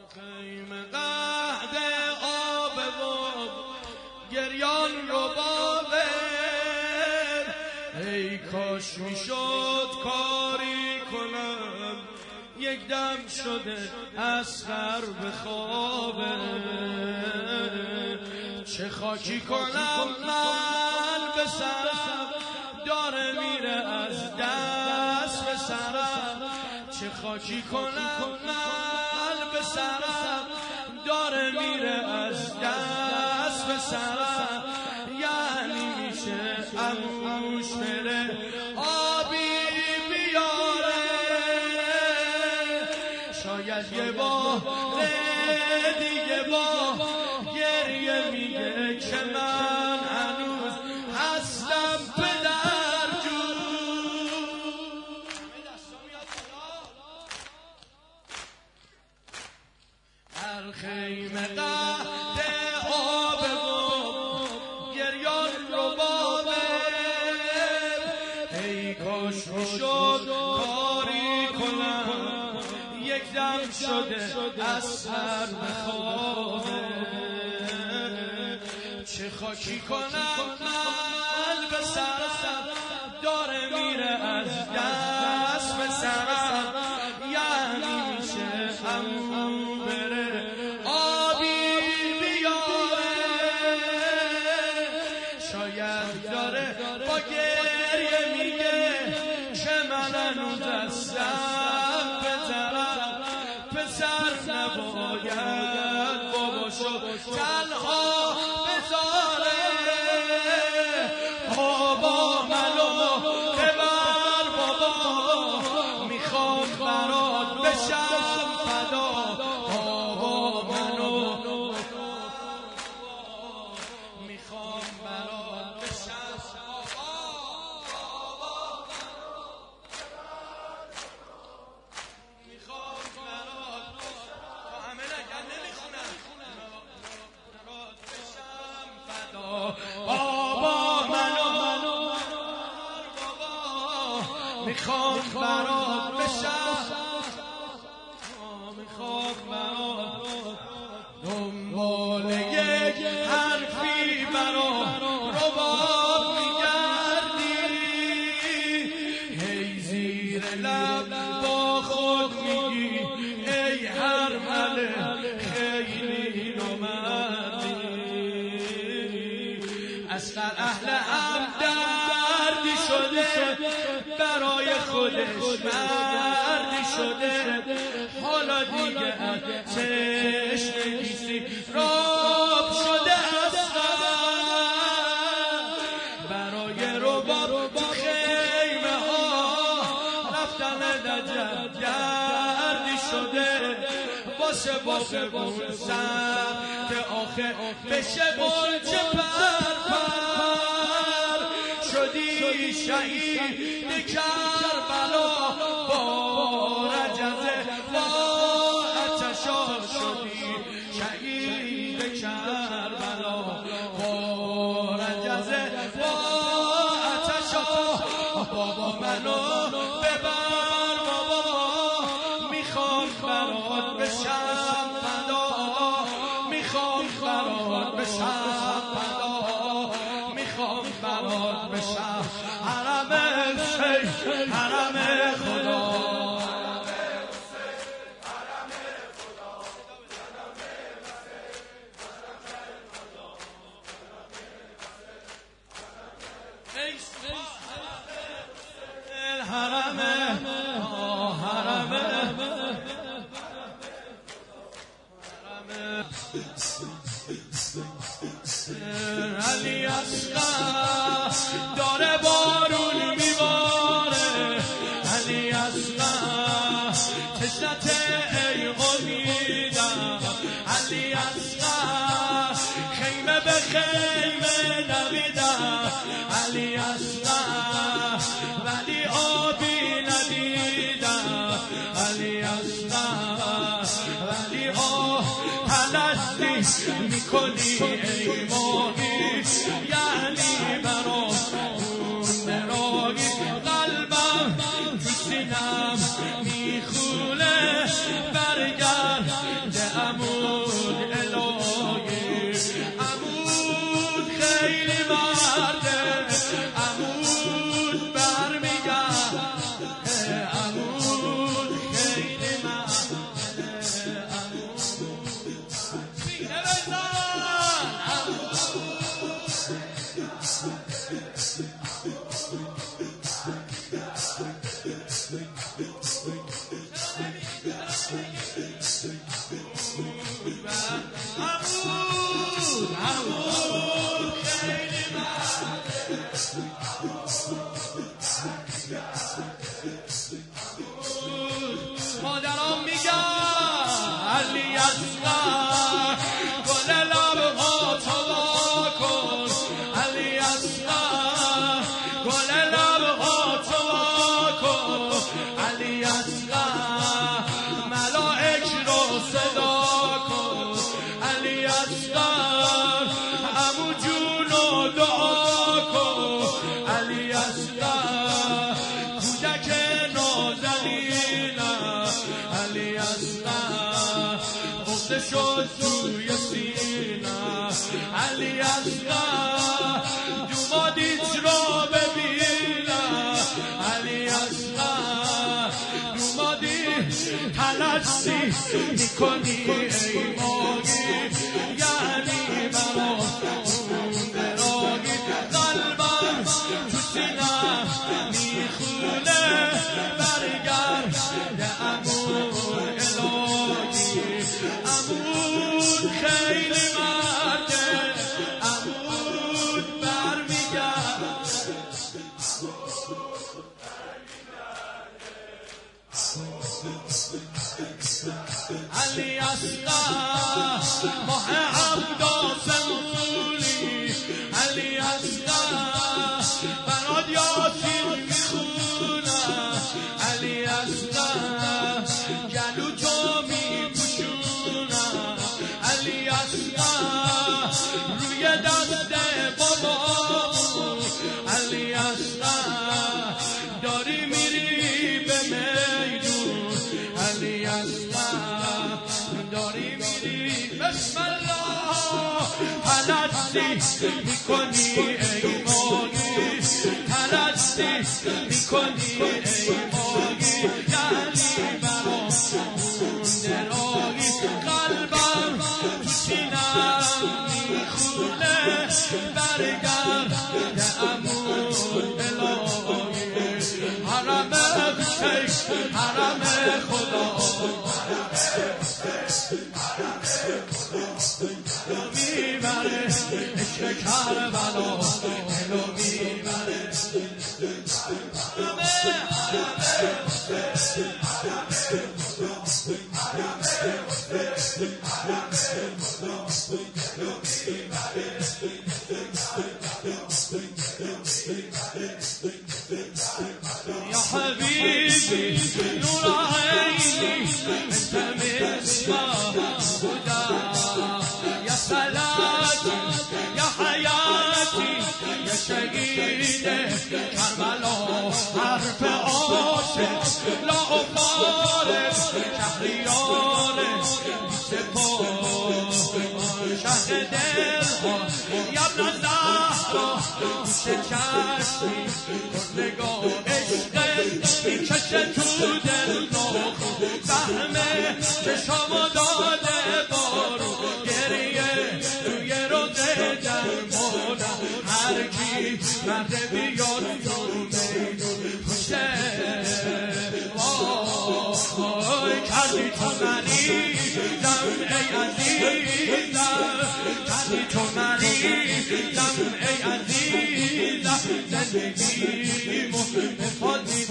خیمه قهد آب و گریان رو باور، ای کاش میشد کاری کنم یک دم شده اصغر به خوابه. چه خاکی کنم من به سرم داره میره از دست به سرم، چه خاکی کنم من به سرم داره میره از دست به سرم. یعنی میشه عموش بره آبی بیاره، شاید یه بار دیگه با گریه میگه که من هنوز هستم پدرجون. در خیمه قهد آب و گریان رو باور، ای کاش میشد کاری کنم یک دم شده از سر بخوابه. چه خاکی کنم من به سرم داره میره از دست به سرم، یعنی میشه عمو بره آبی بیاره، شاید داره با گریه میگه که من هنوز هستم پدرم. پسر نباید باباشو تنها بذاره، بابا منو ببر بابا میخوام برات بشم فدا، بابا منو میخوام برات بشم میخوام برات همه نگن نمیخونم برات بشم فدا، بابا منو بابا میخوام برات بشم، میخوام برات دنبال یک حرفی برا رباب میگردی، هی زیر لب با خود میگی ای هرمله خیلی نامردی. اصغر اهل همدردی شده برای خودش مردی شده، حالا دیگه تشنگی راب شده اصغر برای رباب تو خیمه ها رفتن نجف گردی شده، واسه اون سمت آخه بشه قلچه پر شدی شهید کربلا، با رجزه با آتشا شدی شهید کربلا، با رجزه با آتشا. بابا منو ببر بابا میخوام برات بشم فدا، میخوام برات بشم فدا، میخوام برات بشم حرم حسین حرم خدا. علی اصغر داره بارون میباره، علی اصغر تشنت ای امیدم، علی اصغر خیمه به خیمه نمیدم، علی اصغر ولی آبی ندیدم، علی اصغر ولی پرستی میکنی ای ماهی، یعنی برات اون نراگی قلبم تو سینم میخونه برگرده مادرام میگن علی اصغر گل لبها تو وا کن، علی اصغر گل لبها تو وا کن، علی اصغر ملائک رو صدا کن، علی اصغر عمو جونو دعا کن، علی اصغر کودک نازنینم، علی اصغر غصه شد توی سینم، علی اصغر دومادیت رو ببینم، علی اصغر دومادیت تلسی میکنی ای ماگی، یعنی برام راگی، قلبم تو سینم میخونه، برگرد عمود الهی، عمود خیلی مرده، عمود برمیگرد، علی اصغر ماه عباس مولی، علی اصغر برات یاسین میخونم، علی اصغر گلو تو میپوشونم، علی اصغر روی دست بابامون، علی اصغر داری میری به میدون، علی اصغر داری میری بسم الله، پلستی میکنی ای ماگی، پلستی میکنی ای ماگی، یعنی برام مونده راگی، قلبم تو سینم میخونه، برگرد عمود الهی، حرم حسین حرم خدا، میبره عشق کربلا دلو میبره، یا حبیبی نور عینی انت مصباح هدی، یا صلاتی یا حیاتی یا شهید کربلا، حرف عاشق لا افارق شهریار سپاه، شهر دلها یا ابن زهرا، گوش چشمی نگاه عشق میکشه تو دل ناخ، فهمه چشامو داده بارو، گریه توی روزه درمانم، هر کی مرده بیاد تو میدون پوشه، وای کردی تو منی دم ای عزیزم، کردی تو منی دم ای عزیزم، زندگی مفاد